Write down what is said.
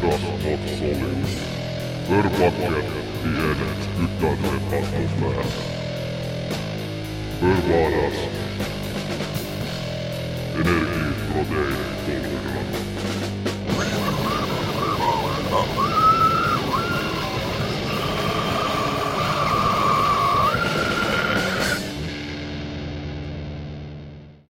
does not solid. Förpackad i en skuttande atmosfär. Förvaras. Energiprotein 1200.